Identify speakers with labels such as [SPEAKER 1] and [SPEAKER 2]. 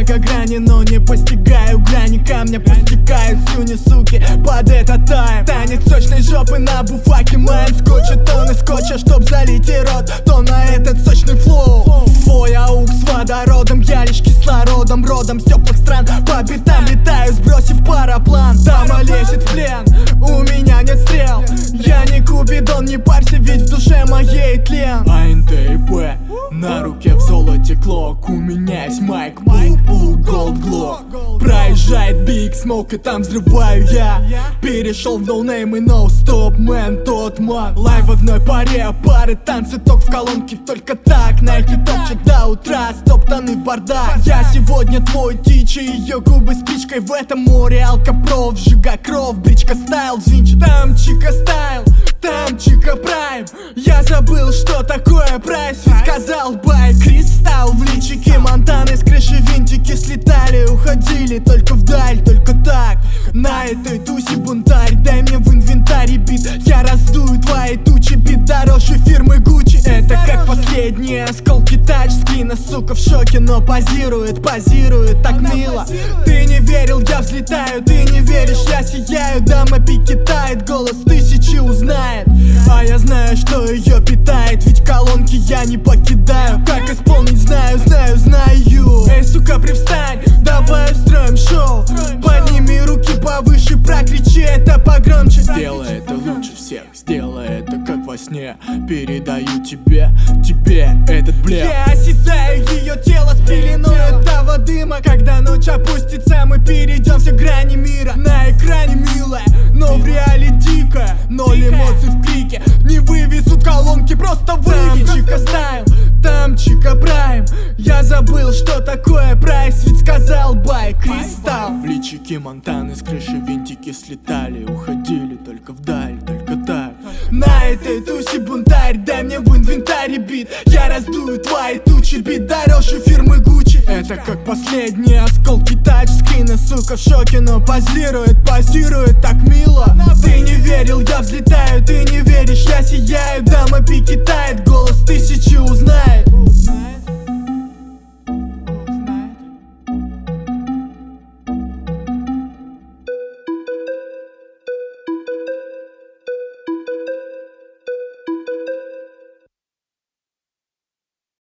[SPEAKER 1] много грани, но не постигаю грани камня. Постигают слюни, суки, под этот тайм. Танец сочной жопы на буфаке моем. Скотча, тонны скотча, чтоб залить и рот. То на этот сочный флоу. Твой аук с водородом, я лишь кислородом. Родом с теплых стран, по битам летаю, сбросив параплан. Дама лезет в плен, у меня нет стрел. Я не Купидон, не парься, ведь в душе моей тлен. АНТП, на руке в золоте клок. У меня есть майк, пу-пу, голд глок. Проезжает Биг Смоук, и там взрываю я. Перешел в ноунейм и ноу-стоп, мэн, тот ман. Лайв в одной паре, пары, танцы, ток в колонке. Только так, Найки топчет до утра, стоп-тоны в бардак. Я сегодня твой тич, и ее губы спичкой. В этом море алкопров, сжигай кровь, бричка стайл взвинчен. Там чика стайл, там чика прайм. Я забыл, что такое прайс, ведь сказал бай. Кристалл в личике Монтаны, с крыши винтики слетали, уходили только вдаль, только так. На этой тусе бунтарь, дай мне в инвентарь бит. Я раздую твои тучи, бит дороже фирмы Гуччи. Это как последние осколки тачскина. Сука в шоке, но позирует так мило. Ты не верил, я взлетаю, ты не веришь, я сияю. Дама пикетает, голос тысячи узнает. А я знаю, что ее питает, ведь колонки я не покидаю. Как исполнить, знаю. Эй, сука, привстань, давай устроим шоу. Подними руки повыше, прокричи это погромче. Сделай это лучше всех, сделай это как во сне. Передаю тебе этот блеф. Я осязаю ее тело с пеленой этого дыма. Когда ночь опустится, мы перейдем все грани мира. На экране милая, но в реале дикая. Ноль эмоций в клике, не вывезут колонки, просто выведь. Там чика стайл, там чика прайм. Я забыл, что такое прайс, ведь сказал бай. Кристалл в личике Монтаны, с крыши винтики слетали, уходили только вдаль, только так. На этой тусе бунтарь, дай мне в инвентарь бит. Я раздую твои тучи, бит дороже фирмы Гуччи. Это как последние осколки тачскина. Сука в шоке, но позирует так мило. Ты не верил, я взлетаю, ты не веришь, я сияю. Дама пикетает, голос тысячи узнает.